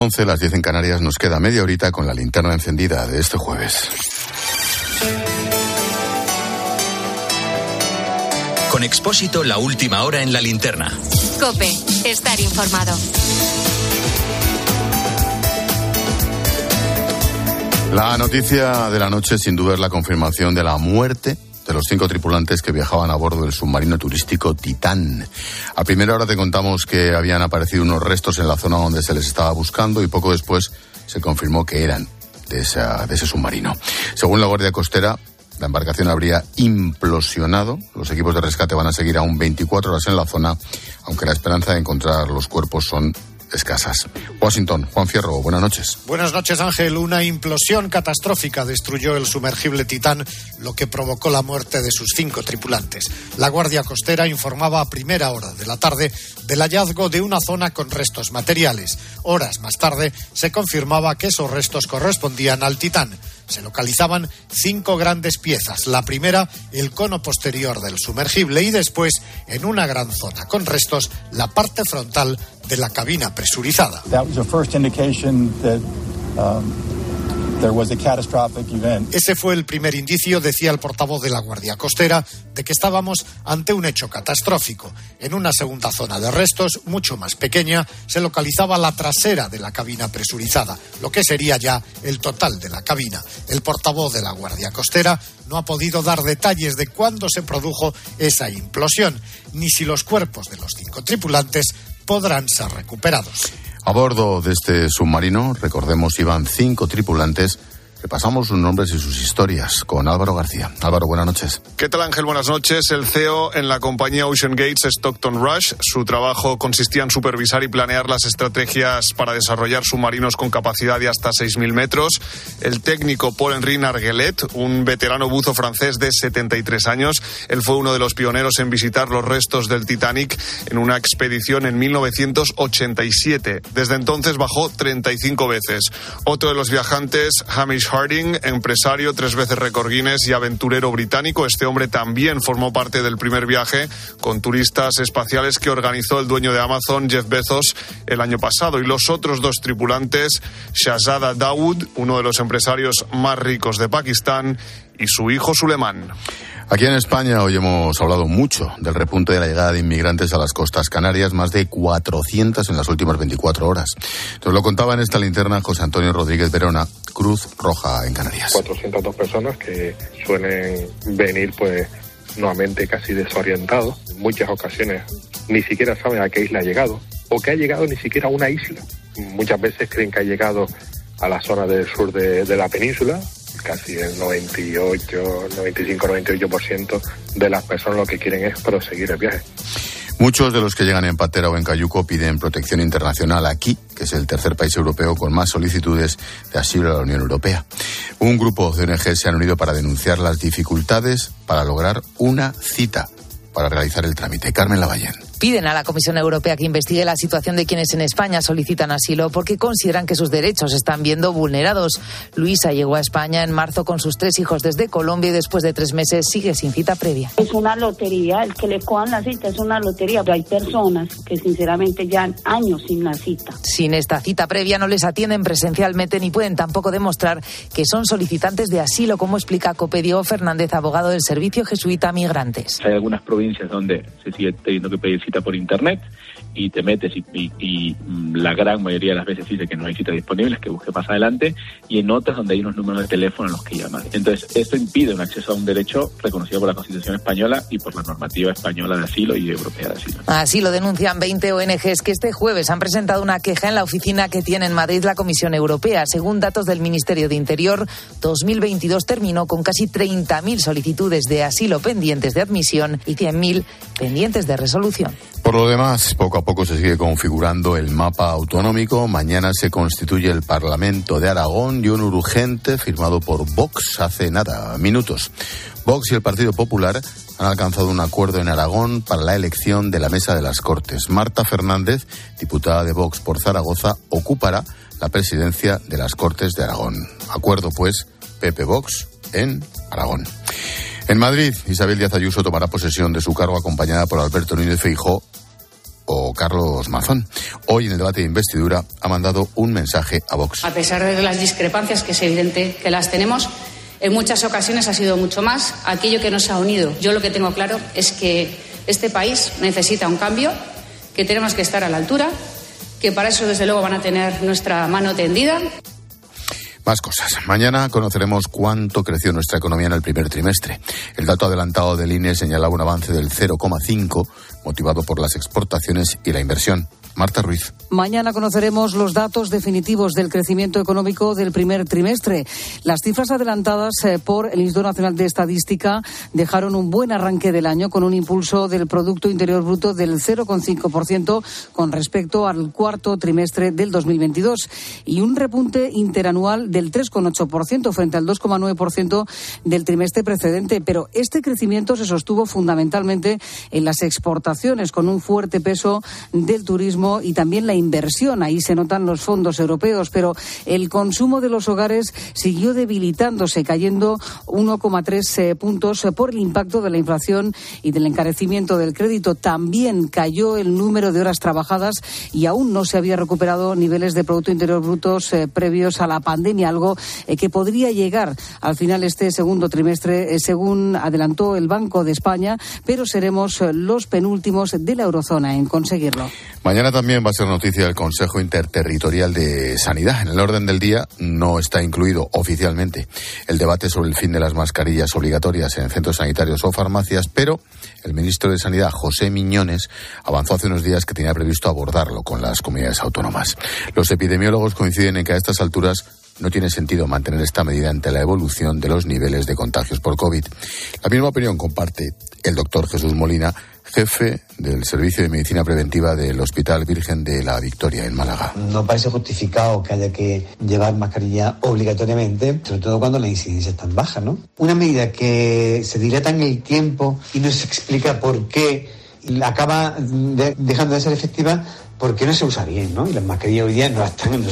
11, las 10 en Canarias, nos queda media horita con la linterna encendida de este jueves. Con Expósito, la última hora en la linterna. COPE, estar informado. La noticia de la noche, sin duda, es la confirmación de la muerte de los 5 tripulantes que viajaban a bordo del submarino turístico Titán. A primera hora te contamos que habían aparecido unos restos en la zona donde se les estaba buscando y poco después se confirmó que eran de ese submarino. Según la Guardia Costera, la embarcación habría implosionado. Los equipos de rescate van a seguir aún 24 horas en la zona, aunque la esperanza de encontrar los cuerpos son escasas. Washington, Juan Fierro, buenas noches. Buenas noches, Ángel. Una implosión catastrófica destruyó el sumergible Titán, lo que provocó la muerte de sus 5 tripulantes. La Guardia Costera informaba a primera hora de la tarde del hallazgo de una zona con restos materiales. Horas más tarde se confirmaba que esos restos correspondían al Titán. Se localizaban 5 grandes piezas. La primera, el cono posterior del sumergible, y después, en una gran zona con restos, la parte frontal de la cabina presurizada. Ese fue el primer indicio, decía el portavoz de la Guardia Costera, de que estábamos ante un hecho catastrófico. En una segunda zona de restos, mucho más pequeña, se localizaba la trasera de la cabina presurizada, lo que sería ya el total de la cabina. El portavoz de la Guardia Costera no ha podido dar detalles de cuándo se produjo esa implosión, ni si los cuerpos de los 5 tripulantes podrán ser recuperados. A bordo de este submarino, recordemos, iban 5 tripulantes. Repasamos sus nombres y sus historias con Álvaro García. Álvaro, buenas noches. ¿Qué tal, Ángel? Buenas noches. El CEO en la compañía Ocean Gates, Stockton Rush. Su trabajo consistía en supervisar y planear las estrategias para desarrollar submarinos con capacidad de hasta 6.000 metros. El técnico Paul-Henri Nargelet, un veterano buzo francés de 73 años. Él fue uno de los pioneros en visitar los restos del Titanic en una expedición en 1987. Desde entonces bajó 35 veces. Otro de los viajantes, Hamish Harding, empresario, 3 veces récord Guinness y aventurero británico. Este hombre también formó parte del primer viaje con turistas espaciales que organizó el dueño de Amazon, Jeff Bezos, el año pasado. Y los otros 2 tripulantes, Shahzada Dawood, uno de los empresarios más ricos de Pakistán, y su hijo Suleiman. Aquí en España hoy hemos hablado mucho del repunte de la llegada de inmigrantes a las costas canarias, más de 400 en las últimas 24 horas. Nos lo contaba en esta linterna José Antonio Rodríguez Verona, Cruz Roja en Canarias. 402 personas que suelen venir pues nuevamente casi desorientados. En muchas ocasiones ni siquiera saben a qué isla ha llegado, o que ha llegado ni siquiera a una isla. Muchas veces creen que ha llegado a la zona del sur de la península. Casi el 95-98% de las personas lo que quieren es proseguir el viaje. Muchos de los que llegan en patera o en cayuco piden protección internacional aquí, que es el tercer país europeo con más solicitudes de asilo a la Unión Europea. Un grupo de ONG se han unido para denunciar las dificultades para lograr una cita para realizar el trámite. Carmen Lavallén. Piden a la Comisión Europea que investigue la situación de quienes en España solicitan asilo porque consideran que sus derechos están viendo vulnerados. Luisa llegó a España en marzo con sus 3 hijos desde Colombia y después de 3 meses sigue sin cita previa. Es una lotería, el que le cojan la cita es una lotería, pero hay personas que sinceramente llevan años sin la cita. Sin esta cita previa no les atienden presencialmente ni pueden tampoco demostrar que son solicitantes de asilo, como explica COPE Diego Fernández, abogado del Servicio Jesuita Migrantes. Hay algunas provincias donde se sigue teniendo que pedir cita por internet y te metes y la gran mayoría de las veces dice que no hay cita disponible, es que busque más adelante, y en otras donde hay unos números de teléfono a los que llamar. Entonces, esto impide un acceso a un derecho reconocido por la Constitución española y por la normativa española de asilo y europea de asilo. Así lo denuncian 20 ONGs que este jueves han presentado una queja en la oficina que tiene en Madrid la Comisión Europea. Según datos del Ministerio de Interior, 2022 terminó con casi 30.000 solicitudes de asilo pendientes de admisión y 100.000 pendientes de resolución. Por lo demás, poco a poco se sigue configurando el mapa autonómico. Mañana se constituye el Parlamento de Aragón y un urgente firmado por Vox hace nada, minutos. Vox y el Partido Popular han alcanzado un acuerdo en Aragón para la elección de la Mesa de las Cortes. Marta Fernández, diputada de Vox por Zaragoza, ocupará la presidencia de las Cortes de Aragón. Acuerdo, pues, PP-Vox en Aragón. En Madrid, Isabel Díaz Ayuso tomará posesión de su cargo acompañada por Alberto Núñez Feijóo o Carlos Mazón. Hoy en el debate de investidura ha mandado un mensaje a Vox. A pesar de las discrepancias, que es evidente que las tenemos, en muchas ocasiones ha sido mucho más aquello que nos ha unido. Yo lo que tengo claro es que este país necesita un cambio, que tenemos que estar a la altura, que para eso desde luego van a tener nuestra mano tendida. Más cosas. Mañana conoceremos cuánto creció nuestra economía en el primer trimestre. El dato adelantado del INE señalaba un avance del 0,5, motivado por las exportaciones y la inversión. Marta Ruiz. Mañana conoceremos los datos definitivos del crecimiento económico del primer trimestre. Las cifras adelantadas por el Instituto Nacional de Estadística dejaron un buen arranque del año con un impulso del Producto Interior Bruto del 0,5% con respecto al cuarto trimestre del 2022 y un repunte interanual del 3,8% frente al 2,9% del trimestre precedente. Pero este crecimiento se sostuvo fundamentalmente en las exportaciones con un fuerte peso del turismo y también la inversión. Ahí se notan los fondos europeos, pero el consumo de los hogares siguió debilitándose, cayendo 1,3 puntos por el impacto de la inflación y del encarecimiento del crédito. También cayó el número de horas trabajadas y aún no se había recuperado niveles de Producto Interior Brutos previos a la pandemia, algo que podría llegar al final este segundo trimestre, según adelantó el Banco de España, pero seremos los penúltimos de la eurozona en conseguirlo. Mañana también va a ser noticia el Consejo Interterritorial de Sanidad. En el orden del día no está incluido oficialmente el debate sobre el fin de las mascarillas obligatorias en centros sanitarios o farmacias, pero el ministro de Sanidad, José Miñones, avanzó hace unos días que tenía previsto abordarlo con las comunidades autónomas. Los epidemiólogos coinciden en que a estas alturas no tiene sentido mantener esta medida ante la evolución de los niveles de contagios por COVID. La misma opinión comparte el doctor Jesús Molina, jefe del Servicio de Medicina Preventiva del Hospital Virgen de la Victoria en Málaga. No parece justificado que haya que llevar mascarilla obligatoriamente, sobre todo cuando la incidencia es tan baja, ¿no? Una medida que se dilata en el tiempo y no se explica por qué acaba dejando de ser efectiva porque no se usa bien, ¿no? Y las mascarillas hoy día no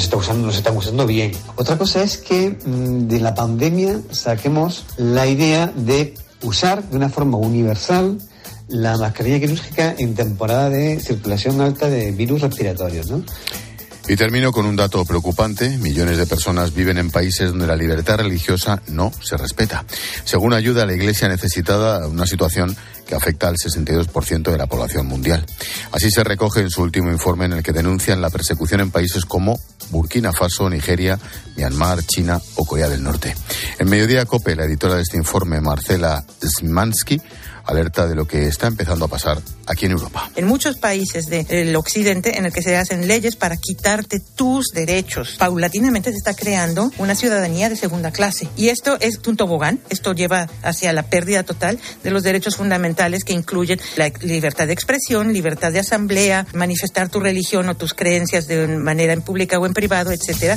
se están usando bien. Otra cosa es que de la pandemia saquemos la idea de usar de una forma universal la mascarilla quirúrgica en temporada de circulación alta de virus respiratorios, ¿no? Y termino con un dato preocupante. Millones de personas viven en países donde la libertad religiosa no se respeta. Según Ayuda a la Iglesia Necesitada, una situación que afecta al 62% de la población mundial. Así se recoge en su último informe en el que denuncian la persecución en países como Burkina Faso, Nigeria, Myanmar, China o Corea del Norte. En Mediodía COPE, la editora de este informe, Marcela Szymanski, alerta de lo que está empezando a pasar aquí en Europa. En muchos países del occidente en el que se hacen leyes para quitarte tus derechos, paulatinamente se está creando una ciudadanía de segunda clase. Y esto es un tobogán, esto lleva hacia la pérdida total de los derechos fundamentales que incluyen la libertad de expresión, libertad de asamblea, manifestar tu religión o tus creencias de manera en pública o en privado, etcétera.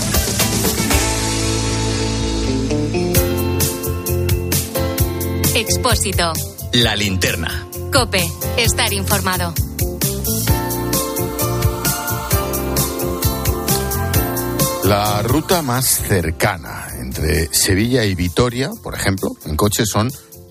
Expósito. La linterna. COPE. Estar informado. La ruta más cercana entre Sevilla y Vitoria, por ejemplo, en coche son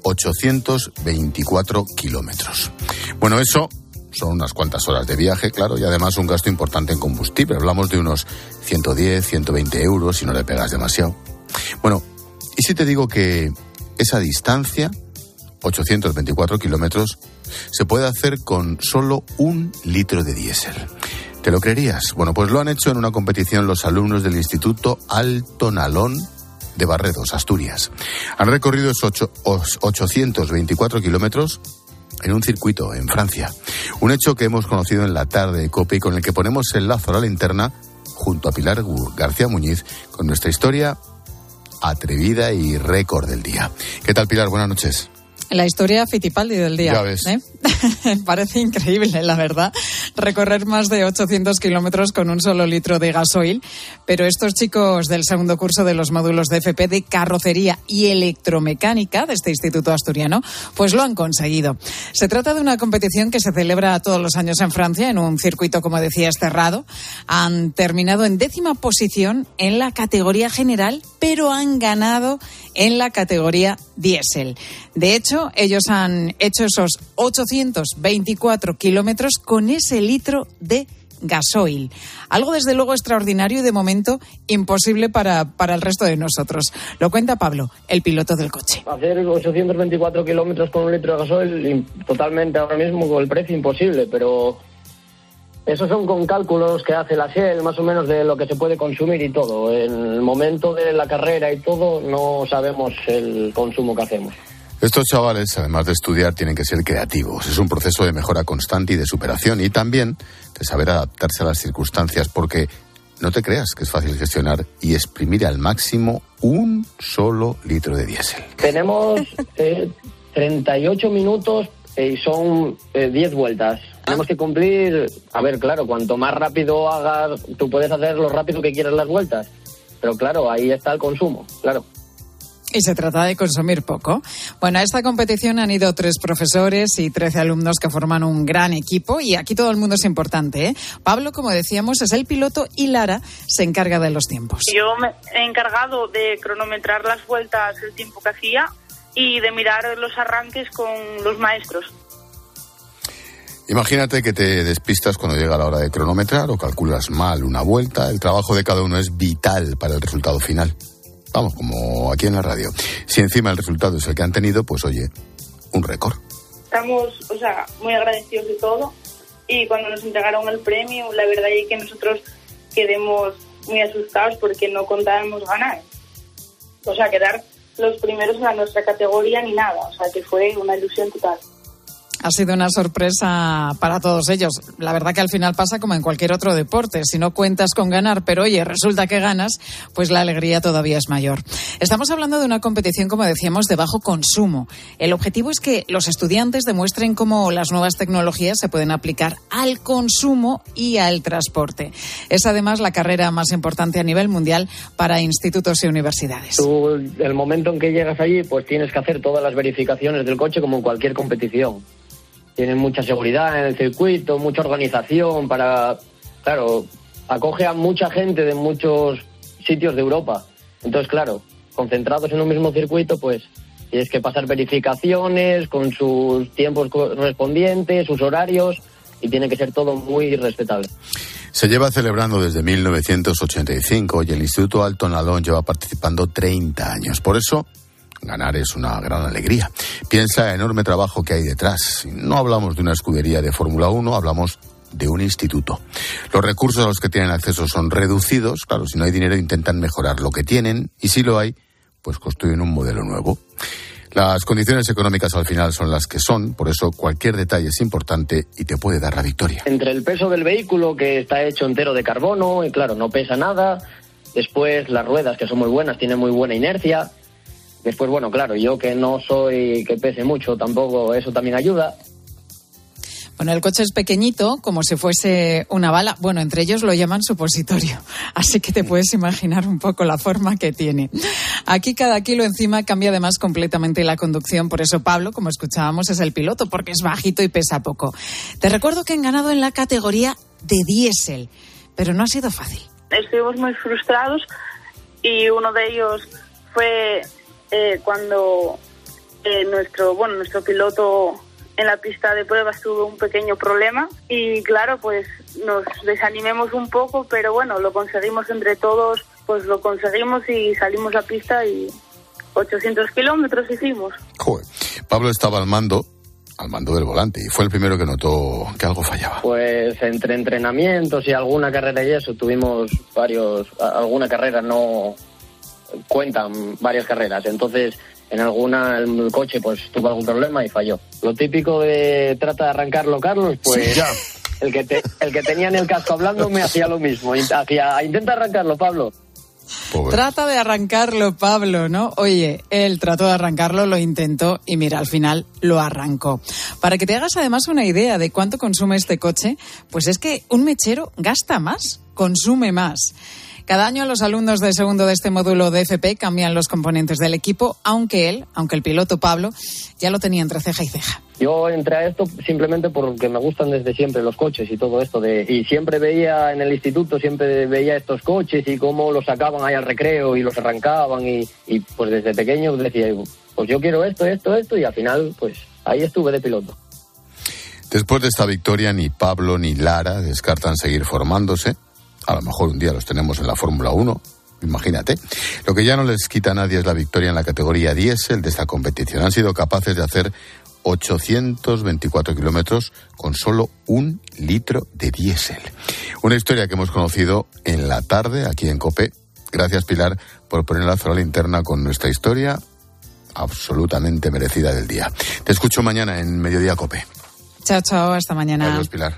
824 kilómetros. Bueno, eso son unas cuantas horas de viaje, claro, y además un gasto importante en combustible. Hablamos de unos 110, 120 euros si no le pegas demasiado. Bueno, ¿y si te digo que esa distancia, 824 kilómetros, se puede hacer con solo 1 litro de diésel? ¿Te lo creerías? Bueno, pues lo han hecho en una competición los alumnos del Instituto Alto Nalón de Barredos, Asturias. Han recorrido esos 824 kilómetros en un circuito en Francia. Un hecho que hemos conocido en la tarde de COPE y con el que ponemos el lazo a la linterna junto a Pilar García Muñiz con nuestra historia atrevida y récord del día. ¿Qué tal, Pilar? Buenas noches. La historia Fittipaldi del día. Ya ves. Parece increíble, la verdad, recorrer más de 800 kilómetros con un solo litro de gasoil, pero estos chicos del segundo curso de los módulos de FP de carrocería y electromecánica de este instituto asturiano, pues lo han conseguido. Se trata de una competición que se celebra todos los años en Francia, en un circuito, como decías, cerrado. Han terminado en 10ª posición en la categoría general, pero han ganado en la categoría diésel. De hecho, ellos han hecho esos 800 824 kilómetros con ese litro de gasoil. Algo desde luego extraordinario y de momento imposible para el resto de nosotros. Lo cuenta Pablo, el piloto del coche. Hacer 824 kilómetros con un litro de gasoil totalmente ahora mismo con el precio imposible, pero esos son con cálculos que hace la Shell más o menos de lo que se puede consumir y todo. En el momento de la carrera y todo no sabemos el consumo que hacemos. Estos chavales, además de estudiar, tienen que ser creativos. Es un proceso de mejora constante y de superación y también de saber adaptarse a las circunstancias, porque no te creas que es fácil gestionar y exprimir al máximo un solo litro de diésel. Tenemos 38 minutos y son 10 vueltas. Tenemos que cumplir, a ver, claro, cuanto más rápido hagas, tú puedes hacer lo rápido que quieras las vueltas, pero claro, ahí está el consumo, claro. Y se trata de consumir poco. Bueno, a esta competición han ido 3 profesores y 13 alumnos que forman un gran equipo y aquí todo el mundo es importante, ¿eh? Pablo, como decíamos, es el piloto y Lara se encarga de los tiempos. Yo me he encargado de cronometrar las vueltas, el tiempo que hacía y de mirar los arranques con los maestros. Imagínate que te despistas cuando llega la hora de cronometrar o calculas mal una vuelta. El trabajo de cada uno es vital para el resultado final. Vamos, como aquí en la radio. Si encima el resultado es el que han tenido, pues oye, un récord. Estamos, muy agradecidos de todo y cuando nos entregaron el premio, la verdad es que nosotros quedamos muy asustados porque no contábamos ganar. Quedar los primeros en nuestra categoría ni nada, que fue una ilusión total. Ha sido una sorpresa para todos ellos. La verdad que al final pasa como en cualquier otro deporte. Si no cuentas con ganar, pero oye, resulta que ganas, pues la alegría todavía es mayor. Estamos hablando de una competición, como decíamos, de bajo consumo. El objetivo es que los estudiantes demuestren cómo las nuevas tecnologías se pueden aplicar al consumo y al transporte. Es además la carrera más importante a nivel mundial para institutos y universidades. Tú, el momento en que llegas allí, pues tienes que hacer todas las verificaciones del coche como en cualquier competición. Tienen mucha seguridad en el circuito, mucha organización acoge a mucha gente de muchos sitios de Europa. Entonces, claro, concentrados en un mismo circuito, pues tienes que pasar verificaciones con sus tiempos correspondientes, sus horarios, y tiene que ser todo muy respetable. Se lleva celebrando desde 1985 y el Instituto Alton Alon lleva participando 30 años. Por eso, ganar es una gran alegría. Piensa el enorme trabajo que hay detrás. No hablamos de una escudería de Fórmula 1, hablamos de un instituto. Los recursos a los que tienen acceso son reducidos. Claro, si no hay dinero intentan mejorar lo que tienen y si lo hay, pues construyen un modelo nuevo. Las condiciones económicas al final son las que son, por eso cualquier detalle es importante y te puede dar la victoria. Entre el peso del vehículo, que está hecho entero de carbono y claro, no pesa nada. Después las ruedas, que son muy buenas, tienen muy buena inercia. Después, bueno, claro, yo que no soy que pese mucho, tampoco eso también ayuda. Bueno, el coche es pequeñito, como si fuese una bala. Bueno, entre ellos lo llaman supositorio. Así que te puedes imaginar un poco la forma que tiene. Aquí cada kilo encima cambia además completamente la conducción. Por eso Pablo, como escuchábamos, es el piloto, porque es bajito y pesa poco. Te recuerdo que han ganado en la categoría de diésel, pero no ha sido fácil. Estuvimos muy frustrados y uno de ellos fue cuando nuestro piloto en la pista de pruebas tuvo un pequeño problema y claro, pues nos desanimemos un poco, pero bueno, lo conseguimos entre todos, pues lo conseguimos y salimos a pista y 800 kilómetros hicimos. Joder. Pablo estaba al mando del volante y fue el primero que notó que algo fallaba. Pues entre entrenamientos y alguna carrera y eso tuvimos alguna carrera no cuentan varias carreras, entonces en alguna el coche pues tuvo algún problema y falló. Lo típico de trata de arrancarlo, Carlos, pues sí, ya. El que tenía en el casco hablando me hacía lo mismo, intenta arrancarlo, Pablo. Pobre. Trata de arrancarlo, Pablo, ¿no? Oye, él trató de arrancarlo, lo intentó y mira, al final lo arrancó. Para que te hagas además una idea de cuánto consume este coche, pues es que un mechero gasta más, consume más. Cada año los alumnos de segundo de este módulo de FP cambian los componentes del equipo, aunque el piloto Pablo, ya lo tenía entre ceja y ceja. Yo entré a esto simplemente porque me gustan desde siempre los coches y todo esto. Y siempre veía en el instituto, estos coches y cómo los sacaban ahí al recreo y los arrancaban. Y pues desde pequeño decía, pues yo quiero esto y al final pues ahí estuve de piloto. Después de esta victoria, ni Pablo ni Lara descartan seguir formándose. A lo mejor un día los tenemos en la Fórmula 1, imagínate. Lo que ya no les quita a nadie es la victoria en la categoría diésel de esta competición. Han sido capaces de hacer 824 kilómetros con solo 1 litro de diésel. Una historia que hemos conocido en la tarde aquí en COPE. Gracias, Pilar, por poner la zona linterna con nuestra historia absolutamente merecida del día. Te escucho mañana en Mediodía COPE. Chao, chao, hasta mañana. Adiós, Pilar.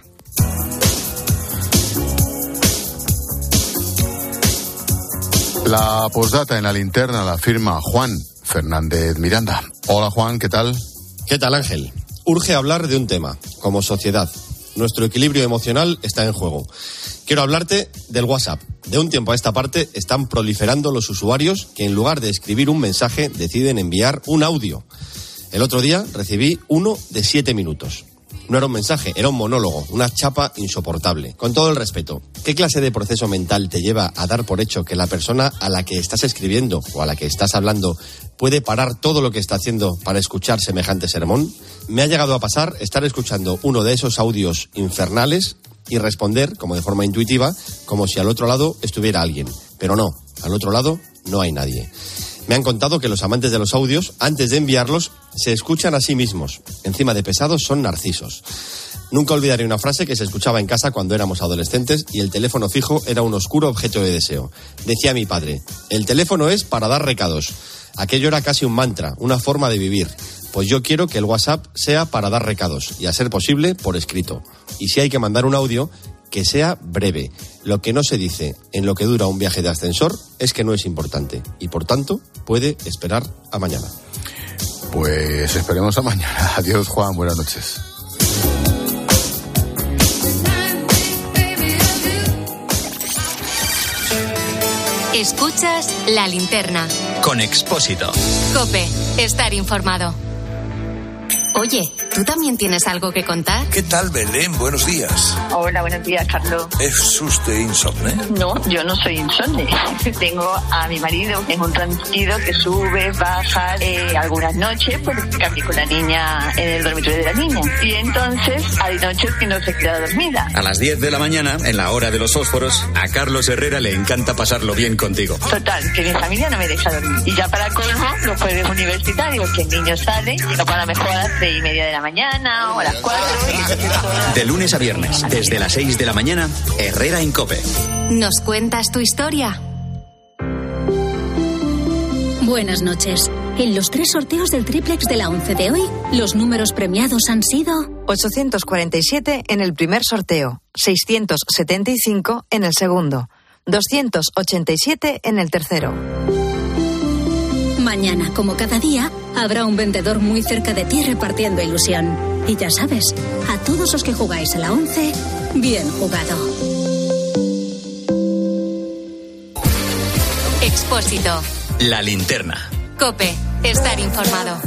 La postdata en la linterna la firma Juan Fernández Miranda. Hola, Juan, ¿qué tal? ¿Qué tal, Ángel? Urge hablar de un tema. Como sociedad, nuestro equilibrio emocional está en juego. Quiero hablarte del WhatsApp. De un tiempo a esta parte están proliferando los usuarios que en lugar de escribir un mensaje deciden enviar un audio. El otro día recibí uno de 7 minutos. No era un mensaje, era un monólogo, una chapa insoportable. Con todo el respeto, ¿qué clase de proceso mental te lleva a dar por hecho que la persona a la que estás escribiendo o a la que estás hablando puede parar todo lo que está haciendo para escuchar semejante sermón? Me ha llegado a pasar estar escuchando uno de esos audios infernales y responder, como de forma intuitiva, como si al otro lado estuviera alguien. Pero no, al otro lado no hay nadie. Me han contado que los amantes de los audios, antes de enviarlos, se escuchan a sí mismos. Encima de pesados son narcisos. Nunca olvidaré una frase que se escuchaba en casa cuando éramos adolescentes y el teléfono fijo era un oscuro objeto de deseo. Decía mi padre, el teléfono es para dar recados. Aquello era casi un mantra, una forma de vivir. Pues yo quiero que el WhatsApp sea para dar recados y, a ser posible, por escrito. Y si hay que mandar un audio, que sea breve. Lo que no se dice en lo que dura un viaje de ascensor es que no es importante y, por tanto, puede esperar a mañana. Pues esperemos a mañana. Adiós, Juan. Buenas noches. Escuchas La Linterna. Con Expósito. COPE. Estar informado. Oye, ¿tú también tienes algo que contar? ¿Qué tal, Belén? Buenos días. Hola, buenos días, Carlos. ¿Es usted insomne? No, yo no soy insomne. Tengo a mi marido en un tranquilo que sube, baja, algunas noches porque cambié con la niña en el dormitorio de la niña. Y entonces hay noches que no se queda dormida. A las 10 de la mañana, en la hora de los fósforos, a Carlos Herrera le encanta pasarlo bien contigo. Total, que mi familia no me deja dormir. Y ya para colmo, los jueves universitarios, que el niño sale, lo para mejor a las 3:30 de la mañana o a las 4. De lunes a viernes, desde las 6 de la mañana, Herrera en COPE. ¿Nos cuentas tu historia? Buenas noches. En los 3 sorteos del triplex de la 11 de hoy, los números premiados han sido 847 en el primer sorteo, 675 en el segundo, 287 en el tercero. Mañana, como cada día, habrá un vendedor muy cerca de ti repartiendo ilusión. Y ya sabes, a todos los que jugáis a la 11, bien jugado. Expósito. La Linterna. COPE. Estar informado.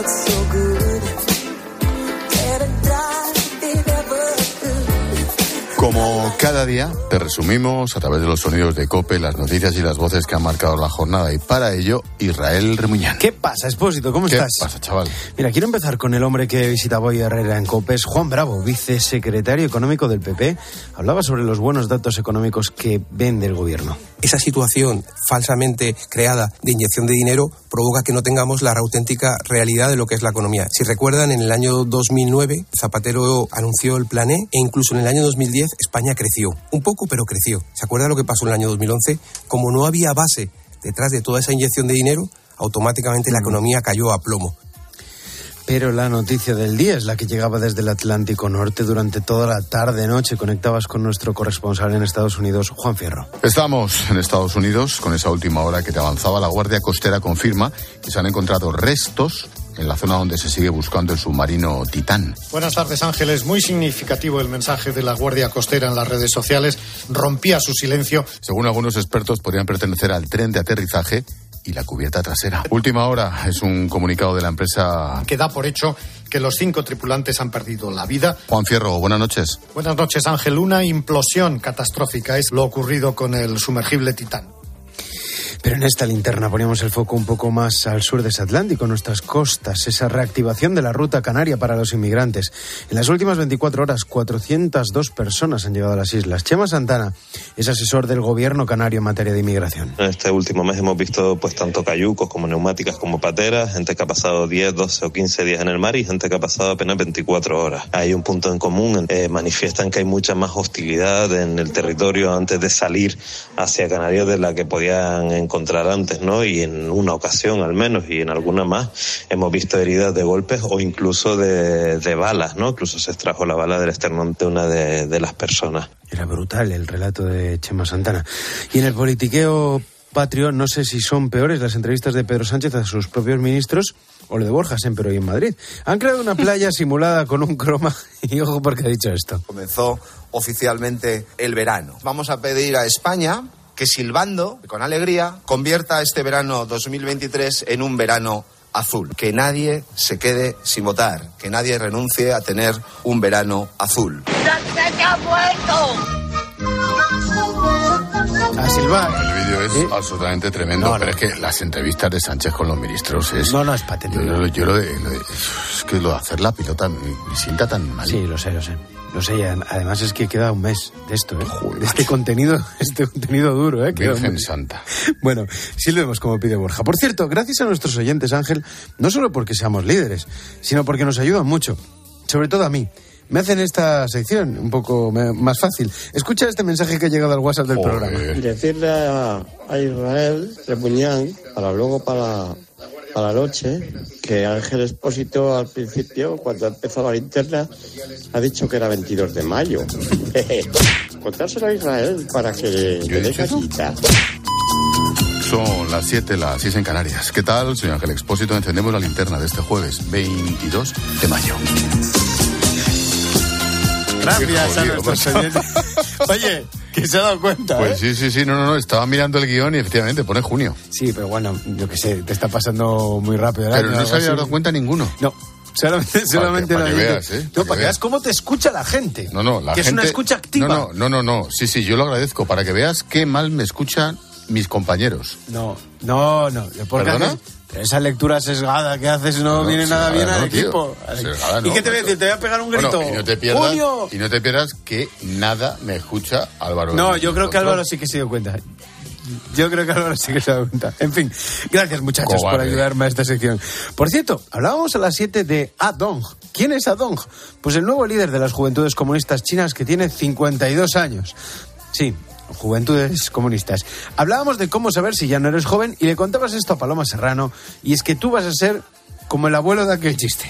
Como cada día, te resumimos a través de los sonidos de COPE las noticias y las voces que han marcado la jornada. Y para ello, Israel Remuñán. ¿Qué pasa, Expósito? ¿Cómo estás? ¿Qué pasa, chaval? Mira, quiero empezar con el hombre que visitaba hoy Herrera en COPE. Es Juan Bravo, vicesecretario económico del PP. Hablaba sobre los buenos datos económicos que vende el gobierno. Esa situación falsamente creada de inyección de dinero provoca que no tengamos la auténtica realidad de lo que es la economía. Si recuerdan, en el año 2009 Zapatero anunció el Plan E e incluso en el año 2010 España creció. Un poco, pero creció. ¿Se acuerda lo que pasó en el año 2011? Como no había base detrás de toda esa inyección de dinero, automáticamente la economía cayó a plomo. Pero la noticia del día es la que llegaba desde el Atlántico Norte. Durante toda la tarde-noche conectabas con nuestro corresponsal en Estados Unidos, Juan Fierro. Estamos en Estados Unidos con esa última hora que te avanzaba. La Guardia Costera confirma que se han encontrado restos en la zona donde se sigue buscando el submarino Titán. Buenas tardes, Ángeles. Muy significativo el mensaje de la Guardia Costera en las redes sociales. Rompía su silencio. Según algunos expertos, podrían pertenecer al tren de aterrizaje y la cubierta trasera. Última hora es un comunicado de la empresa que da por hecho que los 5 tripulantes han perdido la vida. Juan Fierro, buenas noches. Buenas noches, Ángel. Una implosión catastrófica es lo ocurrido con el sumergible Titán. Pero en esta linterna ponemos el foco un poco más al sur de ese Atlántico, nuestras costas, esa reactivación de la ruta canaria para los inmigrantes. En las últimas 24 horas, 402 personas han llegado a las islas. Chema Santana es asesor del gobierno canario en materia de inmigración. En este último mes hemos visto pues tanto cayucos como neumáticas como pateras, gente que ha pasado 10, 12 o 15 días en el mar y gente que ha pasado apenas 24 horas. Hay un punto en común, manifiestan que hay mucha más hostilidad en el territorio antes de salir hacia Canarias de la que podían encontrar antes, ¿no? Y en una ocasión al menos y en alguna más hemos visto heridas de golpes o incluso de balas, ¿no? Incluso se extrajo la bala del esternón de una de las personas. Era brutal el relato de Chema Santana. Y en el politiqueo patrio, no sé si son peores las entrevistas de Pedro Sánchez a sus propios ministros o lo de Borja Semper hoy en Madrid. Han creado una playa simulada con un croma y ojo porque ha dicho esto. Comenzó oficialmente el verano. Vamos a pedir a España que silbando, con alegría, convierta este verano 2023 en un verano azul. Que nadie se quede sin votar, que nadie renuncie a tener un verano azul. ¡Se te ha muerto! A silbar. El vídeo es absolutamente tremendo, pero es que las entrevistas de Sánchez con los ministros es... No, es patético. Es que lo de hacer la pilota me sienta tan mal. Sí, lo sé. Lo sé, además es que queda un mes de esto, de este contenido duro, Virgen Santa. Bueno, sí lo vemos como pide Borja. Por cierto, gracias a nuestros oyentes, Ángel, no solo porque seamos líderes, sino porque nos ayudan mucho, sobre todo a mí. Me hacen esta sección un poco más fácil. Escucha este mensaje que ha llegado al WhatsApp del programa. Decirle a Israel Repuñán, para luego para la noche, que Ángel Expósito al principio, cuando empezó la linterna, ha dicho que era 22 de mayo. Contárselo a Israel para que le dé casita. Son las 7, las 6 en Canarias. ¿Qué tal? Soy Ángel Expósito. Encendemos la linterna de este jueves 22 de mayo. Gracias a nuestros oyentes. Oye, que se ha dado cuenta. Pues sí, no, estaba mirando el guión y efectivamente pone junio. Sí, pero bueno, yo qué sé, te está pasando muy rápido. Pero no se había dado cuenta ninguno. No. Solamente para que veas, para que veas cómo te escucha la gente. No, la que gente... es una escucha activa. No. Sí, yo lo agradezco, para que veas qué mal me escuchan mis compañeros. No. ¿Perdona? Pero esa lectura sesgada que haces no viene nada bien al equipo. Sesgada, ¿Y qué te voy a decir? Te voy a pegar un grito. Bueno, y no te pierdas que nada me escucha Álvaro. No, yo creo que Álvaro sí que se dio cuenta. En fin, gracias muchachos por ayudarme a esta sección. Por cierto, hablábamos a las 7 de Adong. ¿Quién es Adong? Pues el nuevo líder de las Juventudes Comunistas Chinas que tiene 52 años. Sí, Juventudes Comunistas. Hablábamos de cómo saber si ya no eres joven y le contabas esto a Paloma Serrano, y es que tú vas a ser como el abuelo de aquel chiste.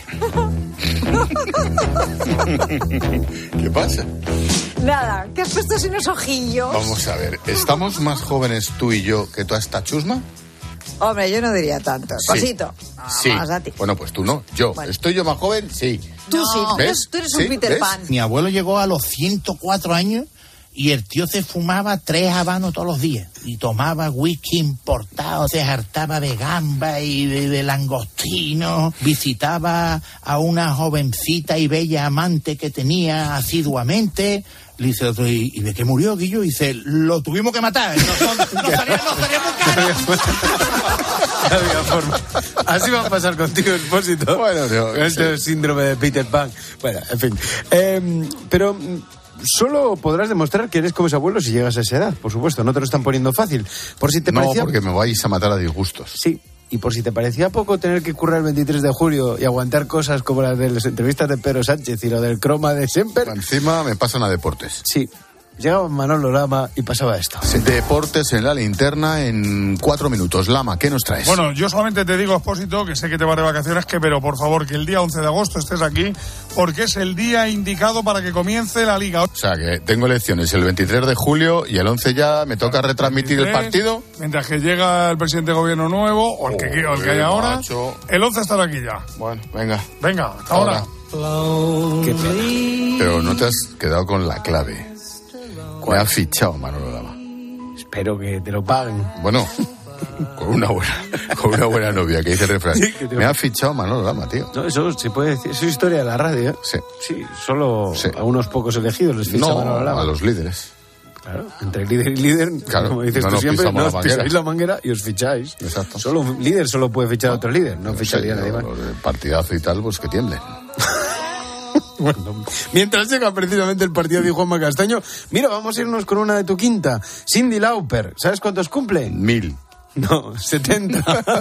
¿Qué pasa? Nada, ¿te has puesto así unos ojillos? Vamos a ver, ¿estamos más jóvenes tú y yo que toda esta chusma? Hombre, yo no diría tanto. Pasito. Sí. Más a ti. Bueno, pues tú no. Yo. Bueno. ¿Estoy yo más joven? Sí. Tú sí. ¿Ves? Tú eres un Peter Pan. Mi abuelo llegó a los 104 años y el tío se fumaba 3 habanos todos los días. Y tomaba whisky importado, se hartaba de gamba y de langostino. Visitaba a una jovencita y bella amante que tenía asiduamente. Le dice otro, ¿y de qué murió, Guillo? Y dice, lo tuvimos que matar. Nos salía muy caro. No había forma. Así va a pasar contigo, Expósito. Bueno, este síndrome de Peter Pan. Bueno, en fin. Pero solo podrás demostrar que eres como ese abuelo si llegas a esa edad, por supuesto. No te lo están poniendo fácil. Por si te parecía... porque me vais a matar a disgustos. Sí. Y por si te parecía poco tener que currar el 23 de julio y aguantar cosas como las de las entrevistas de Pedro Sánchez y lo del croma de Semper... Encima me pasan a deportes. Sí. Llegaba Manolo Lama y pasaba esto. Deportes en la linterna en 4 minutos. Lama, ¿qué nos traes? Bueno, yo solamente te digo, Expósito, que sé que te vas de vacaciones, pero por favor, que el día 11 de agosto estés aquí, porque es el día indicado para que comience la Liga. O sea, que tengo elecciones el 23 de julio y el 11 ya me toca retransmitir el partido. Mientras que llega el presidente de gobierno nuevo, o el que hay ahora, el 11 estará aquí ya. Bueno, venga. Venga, hasta ahora. Qué pena. Pero no te has quedado con la clave. Me ha fichado Manolo Lama. Espero que te lo paguen. Bueno, con una buena novia, que dice el refrán. Sí, me ha fichado Manolo Lama, tío. No, eso se puede decir. Eso es historia de la radio, ¿eh? Sí. Sí, solo a unos pocos elegidos les ficha Manolo Lama. A los líderes. Claro, entre líder y líder, claro, como dices tú siempre, no os pisáis la manguera y os ficháis. Exacto. Solo un líder solo puede fichar a otro líder, no ficharía a nadie más. Partidazo y tal, pues que tiemblen. Bueno, mientras llega precisamente el partido de Juanma Castaño, mira, vamos a irnos con una de tu quinta, Cyndi Lauper. ¿Sabes cuántos cumple? 1000. No, 70.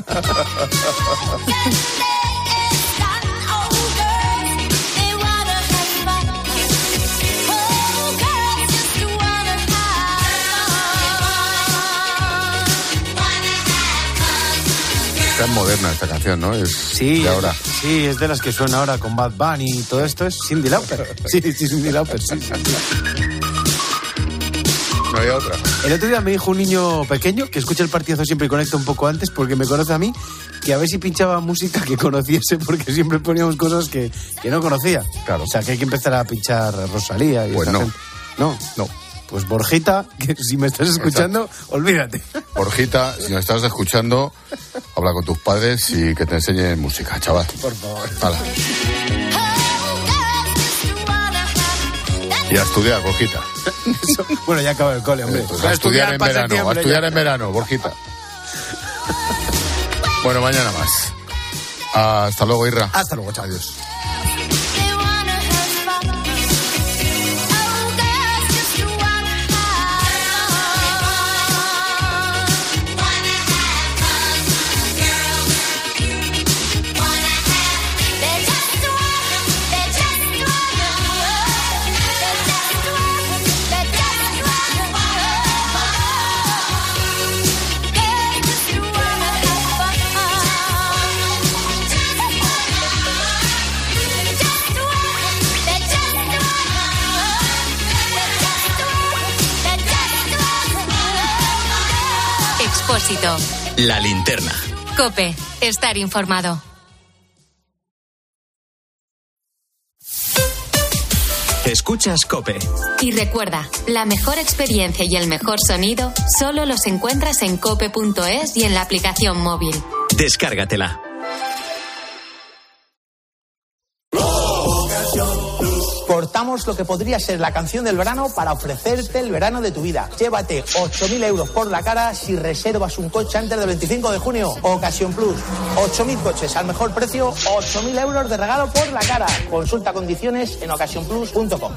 Está moderna esta canción, ¿no? Es sí, de ahora. Sí, es de las que suena ahora con Bad Bunny y todo esto. Es Cyndi Lauper. Sí, Cyndi Lauper, sí. No hay otra. El otro día me dijo un niño pequeño que escucha el partidazo siempre y conecta un poco antes porque me conoce a mí, que a ver si pinchaba música que conociese porque siempre poníamos cosas que no conocía. Claro. O sea, que hay que empezar a pinchar Rosalía y pues esa no. gente. No. Pues Borjita, que si me estás escuchando, exacto, olvídate. Borjita, si me estás escuchando, habla con tus padres y que te enseñen música, chaval. Por favor. Hala. Y a estudiar, Borjita. Eso, bueno, ya acaba el cole, hombre. Pues a estudiar en verano, en verano, Borjita. Bueno, mañana más. Hasta luego, Irra. Hasta luego, chao. Adiós. Expósito. La linterna. COPE. Estar informado. Escuchas COPE. Y recuerda, la mejor experiencia y el mejor sonido solo los encuentras en cope.es y en la aplicación móvil. Descárgatela. Cortamos lo que podría ser la canción del verano para ofrecerte el verano de tu vida. Llévate 8.000 euros por la cara si reservas un coche antes del 25 de junio. Ocasión Plus. 8.000 coches al mejor precio, 8.000 euros de regalo por la cara. Consulta condiciones en ocasiónplus.com.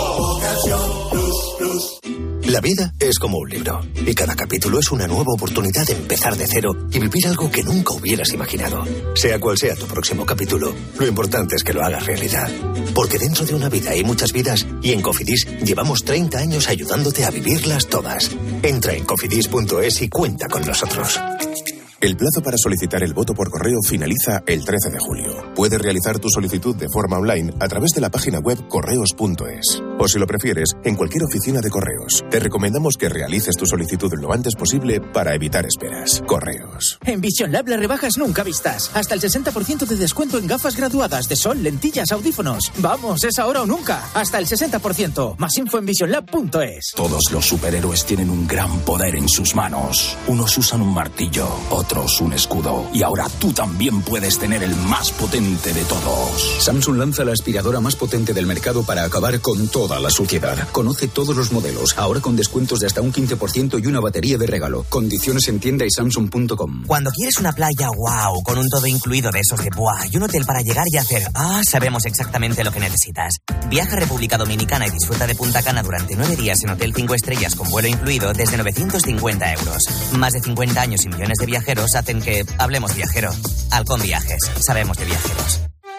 La vida es como un libro y cada capítulo es una nueva oportunidad de empezar de cero y vivir algo que nunca hubieras imaginado. Sea cual sea tu próximo capítulo, lo importante es que lo hagas realidad. Porque dentro de una vida hay muchas vidas y en Cofidis llevamos 30 años ayudándote a vivirlas todas. Entra en cofidis.es y cuenta con nosotros. El plazo para solicitar el voto por correo finaliza el 13 de julio. Puedes realizar tu solicitud de forma online a través de la página web correos.es. O si lo prefieres, en cualquier oficina de correos. Te recomendamos que realices tu solicitud lo antes posible para evitar esperas. Correos. En Vision Lab las rebajas nunca vistas. Hasta el 60% de descuento en gafas graduadas de sol, lentillas, audífonos. Vamos, es ahora o nunca. Hasta el 60%. Más info en visionlab.es. Todos los superhéroes tienen un gran poder en sus manos. Unos usan un martillo, otros un escudo. Y ahora tú también puedes tener el más potente de todos. Samsung lanza la aspiradora más potente del mercado para acabar con toda la suciedad. Conoce todos los modelos, ahora con descuentos de hasta un 15% y una batería de regalo. Condiciones en tienda y samsung.com. Cuando quieres una playa wow, con un todo incluido de esos de buah, y un hotel para llegar y hacer sabemos exactamente lo que necesitas. Viaja a República Dominicana y disfruta de Punta Cana durante 9 días en hotel 5 estrellas con vuelo incluido desde 950 euros. Más de 50 años y millones de viajeros hacen que hablemos viajero. Halcón Viajes, sabemos de viajeros.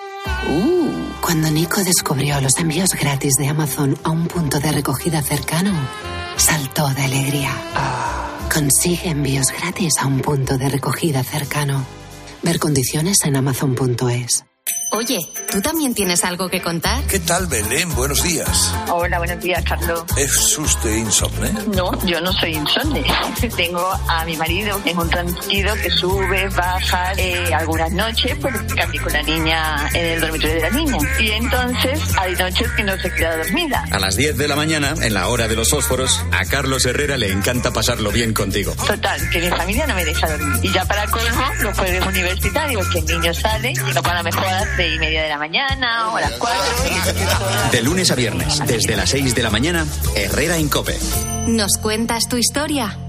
Cuando Nico descubrió los envíos gratis de Amazon a un punto de recogida cercano, saltó de alegría. Consigue envíos gratis a un punto de recogida cercano. Ver condiciones en amazon.es. Oye, ¿tú también tienes algo que contar? ¿Qué tal, Belén? Buenos días. Hola, buenos días, Carlos. ¿Es usted insomne? No, yo no soy insomne. Tengo a mi marido en un tranquilo que sube, baja, algunas noches, pues cambié con la niña en el dormitorio de la niña. Y entonces hay noches que no se queda dormida. A las 10 de la mañana, en la hora de los fósforos, a Carlos Herrera le encanta pasarlo bien contigo. Total, que mi familia no me deja dormir. Y ya para colmo, los jueves universitarios, que el niño sale y no para mejorar de 6:30 de la mañana o a las 4. De lunes a viernes, desde las 6 de la mañana, Herrera en COPE. ¿Nos cuentas tu historia?